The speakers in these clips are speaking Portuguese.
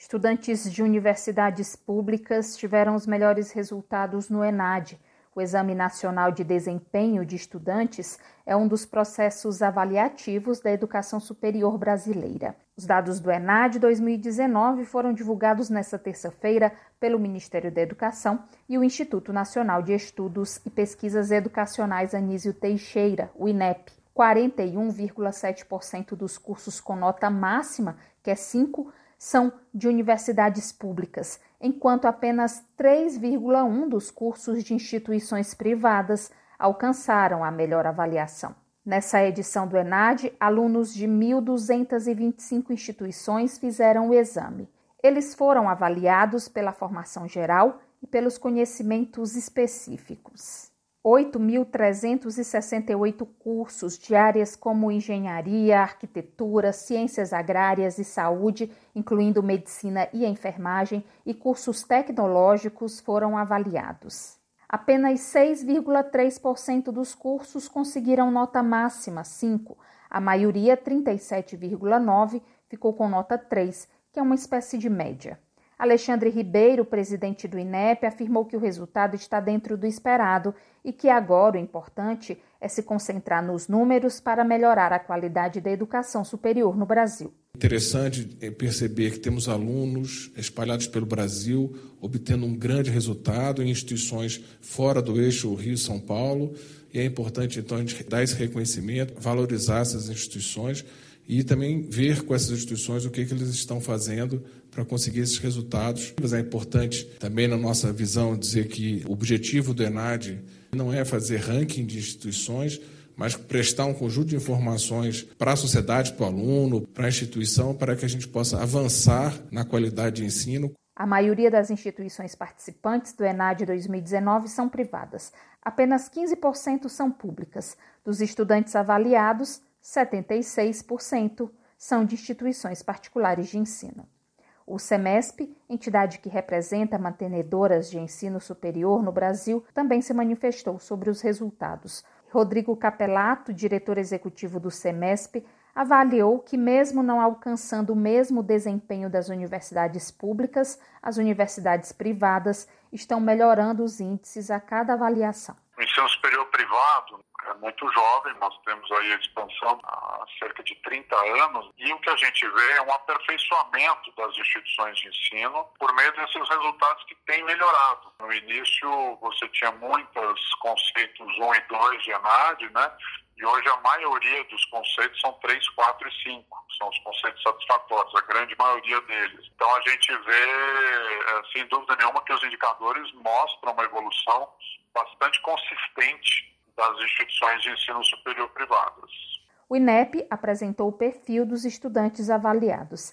Estudantes de universidades públicas tiveram os melhores resultados no ENAD. O Exame Nacional de Desempenho de Estudantes é um dos processos avaliativos da educação superior brasileira. Os dados do ENAD 2019 foram divulgados nesta terça-feira pelo Ministério da Educação e o Instituto Nacional de Estudos e Pesquisas Educacionais Anísio Teixeira, o INEP. 41,7% dos cursos com nota máxima, que é 5, são de universidades públicas, enquanto apenas 3,1% dos cursos de instituições privadas alcançaram a melhor avaliação. Nessa edição do ENAD, alunos de 1.225 instituições fizeram o exame. Eles foram avaliados pela formação geral e pelos conhecimentos específicos. 8.368 cursos de áreas como engenharia, arquitetura, ciências agrárias e saúde, incluindo medicina e enfermagem, e cursos tecnológicos foram avaliados. Apenas 6,3% dos cursos conseguiram nota máxima, 5. A maioria, 37,9%, ficou com nota 3, que é uma espécie de média. Alexandre Ribeiro, presidente do INEP, afirmou que o resultado está dentro do esperado e que agora o importante é se concentrar nos números para melhorar a qualidade da educação superior no Brasil. Interessante perceber que temos alunos espalhados pelo Brasil obtendo um grande resultado em instituições fora do eixo Rio-São Paulo, e é importante então a gente dar esse reconhecimento, valorizar essas instituições e também ver com essas instituições o que eles estão fazendo para conseguir esses resultados. Mas é importante também, na nossa visão, dizer que o objetivo do ENAD não é fazer ranking de instituições, mas prestar um conjunto de informações para a sociedade, para o aluno, para a instituição, para que a gente possa avançar na qualidade de ensino. A maioria das instituições participantes do ENAD 2019 são privadas. Apenas 15% são públicas. Dos estudantes avaliados, 76% são de instituições particulares de ensino. O SEMESP, entidade que representa mantenedoras de ensino superior no Brasil, também se manifestou sobre os resultados. Rodrigo Capelato, diretor executivo do SEMESP, avaliou que, mesmo não alcançando o mesmo desempenho das universidades públicas, as universidades privadas estão melhorando os índices a cada avaliação. O ensino superior privado é muito jovem, nós temos aí a expansão há cerca de 30 anos, e o que a gente vê é um aperfeiçoamento das instituições de ensino por meio desses resultados que têm melhorado. No início você tinha muitos conceitos 1 e 2 de ENAD, né? E hoje a maioria dos conceitos são 3, 4 e 5. São os conceitos satisfatórios, a grande maioria deles. Então a gente vê, sem dúvida nenhuma, que os indicadores mostram uma evolução bastante consistente das instituições de ensino superior privadas. O INEP apresentou o perfil dos estudantes avaliados.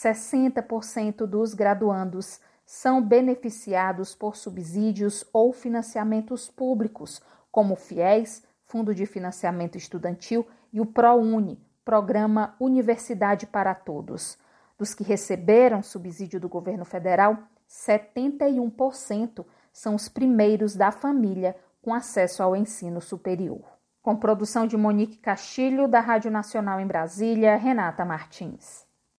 60% dos graduandos são beneficiados por subsídios ou financiamentos públicos, como o FIES, Fundo de Financiamento Estudantil, e o ProUni, Programa Universidade para Todos. Dos que receberam subsídio do governo federal, 71% são os primeiros da família com acesso ao ensino superior. Com produção de Monique Castilho, da Rádio Nacional em Brasília, Renata Martins.